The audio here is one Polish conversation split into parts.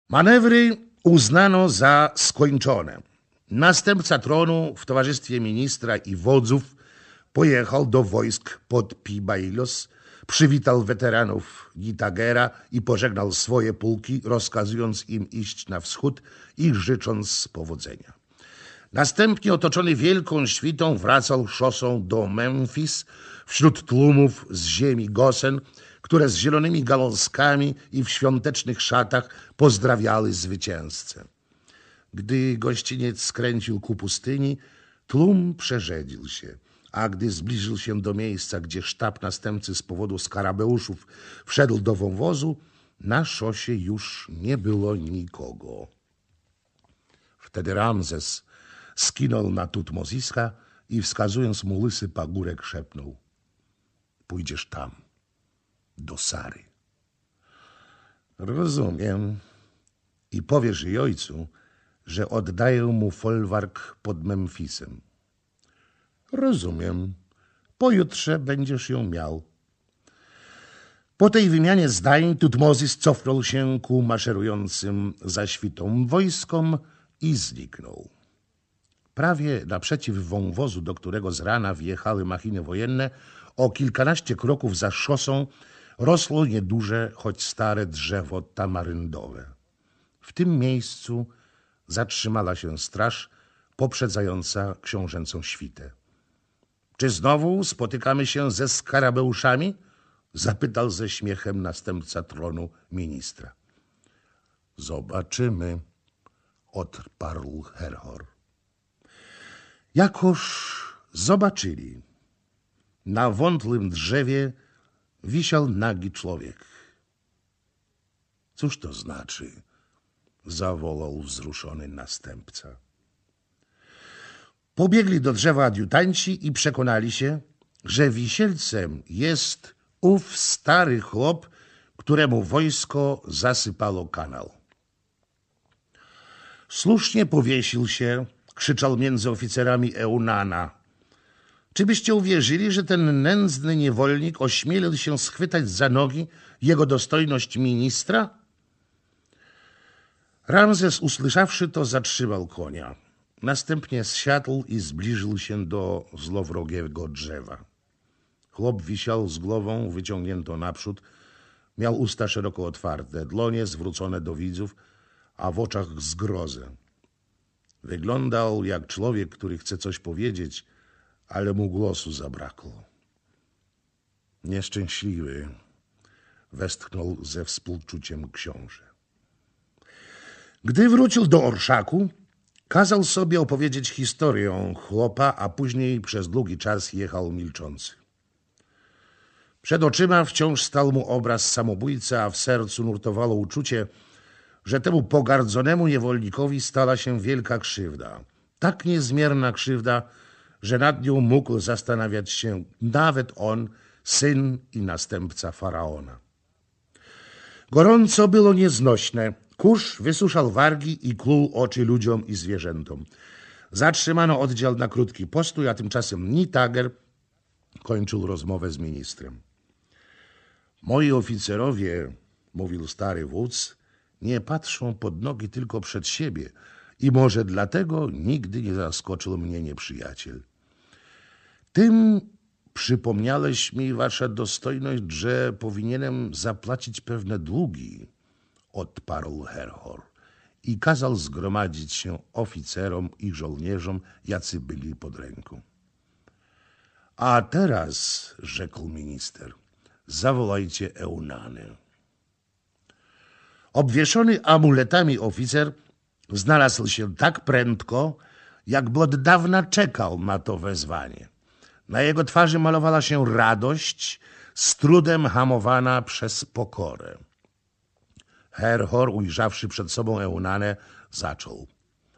Manewry uznano za skończone. Następca tronu w towarzystwie ministra i wodzów pojechał do wojsk pod Pibailos, przywitał weteranów Gitagera i pożegnał swoje pułki, rozkazując im iść na wschód i życząc powodzenia. Następnie otoczony wielką świtą wracał szosą do Memfis wśród tłumów z ziemi Gosen, które z zielonymi gałązkami i w świątecznych szatach pozdrawiały zwycięzcę. Gdy gościniec skręcił ku pustyni, tłum przerzedził się, a gdy zbliżył się do miejsca, gdzie sztab następcy z powodu skarabeuszów wszedł do wąwozu, na szosie już nie było nikogo. Wtedy Ramzes skinął na Tutmoziska i wskazując mu łysy pagórek szepnął: pójdziesz tam, do Sary. Rozumiem. I powiesz jej ojcu, że oddaję mu folwark pod Memfisem. Rozumiem. Pojutrze będziesz ją miał. Po tej wymianie zdań Tutmozis cofnął się ku maszerującym za świtą wojskom i zniknął. Prawie naprzeciw wąwozu, do którego z rana wjechały machiny wojenne, o kilkanaście kroków za szosą rosło nieduże, choć stare drzewo tamaryndowe. W tym miejscu zatrzymała się straż poprzedzająca książęcą świtę. Czy znowu spotykamy się ze skarabeuszami? Zapytał ze śmiechem następca tronu ministra. Zobaczymy, odparł Herhor. Jakoż zobaczyli. Na wątłym drzewie wisiał nagi człowiek. Cóż to znaczy? Zawołał wzruszony następca. Pobiegli do drzewa adiutanci i przekonali się, że wisielcem jest ów stary chłop, któremu wojsko zasypało kanał. Słusznie powiesił się, krzyczał między oficerami Eunana. Czy byście uwierzyli, że ten nędzny niewolnik ośmielił się schwytać za nogi jego dostojność ministra? Ramzes, usłyszawszy to, zatrzymał konia. Następnie zsiadł i zbliżył się do złowrogiego drzewa. Chłop wisiał z głową wyciągniętą naprzód, miał usta szeroko otwarte, dłonie zwrócone do widzów, a w oczach zgrozę. Wyglądał jak człowiek, który chce coś powiedzieć, ale mu głosu zabrakło. Nieszczęśliwy, westchnął ze współczuciem książę. Gdy wrócił do orszaku, kazał sobie opowiedzieć historię chłopa, a później przez długi czas jechał milczący. Przed oczyma wciąż stał mu obraz samobójcy, a w sercu nurtowało uczucie, że temu pogardzonemu niewolnikowi stała się wielka krzywda. Tak niezmierna krzywda, że nad nią mógł zastanawiać się nawet on, syn i następca faraona. Gorąco było nieznośne. Kurz wysuszał wargi i kluł oczy ludziom i zwierzętom. Zatrzymano oddział na krótki postój, a tymczasem Nitager kończył rozmowę z ministrem. Moi oficerowie, mówił stary wódz, nie patrzą pod nogi tylko przed siebie i może dlatego nigdy nie zaskoczył mnie nieprzyjaciel. Tym przypomniałeś mi, wasza dostojność, że powinienem zapłacić pewne długi, odparł Herhor i kazał zgromadzić się oficerom i żołnierzom, jacy byli pod ręką. A teraz, rzekł minister, zawołajcie Eunanę. Obwieszony amuletami oficer znalazł się tak prędko, jakby od dawna czekał na to wezwanie. Na jego twarzy malowała się radość, z trudem hamowana przez pokorę. Herhor, ujrzawszy przed sobą Eunanę, zaczął.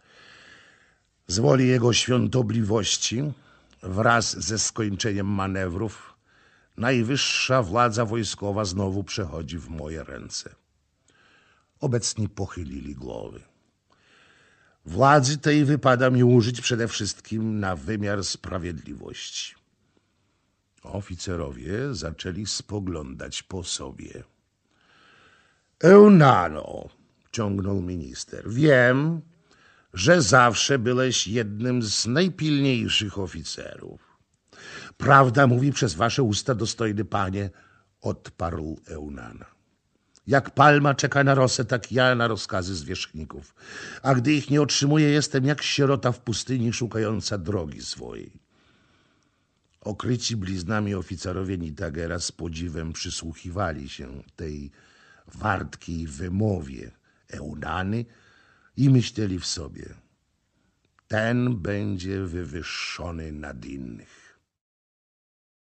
Z woli jego świątobliwości, wraz ze skończeniem manewrów, najwyższa władza wojskowa znowu przechodzi w moje ręce. Obecni pochylili głowy. Władzy tej wypada mi użyć przede wszystkim na wymiar sprawiedliwości. Oficerowie zaczęli spoglądać po sobie. Eunano, ciągnął minister. Wiem, że zawsze byłeś jednym z najpilniejszych oficerów. Prawda mówi przez wasze usta, dostojny panie, odparł Eunana. Jak palma czeka na rosę, tak ja na rozkazy zwierzchników. A gdy ich nie otrzymuję, jestem jak sierota w pustyni szukająca drogi swojej. Okryci bliznami oficerowie Nitagera z podziwem przysłuchiwali się tej wartkiej wymowie Eunany i myśleli w sobie, ten będzie wywyższony nad innych.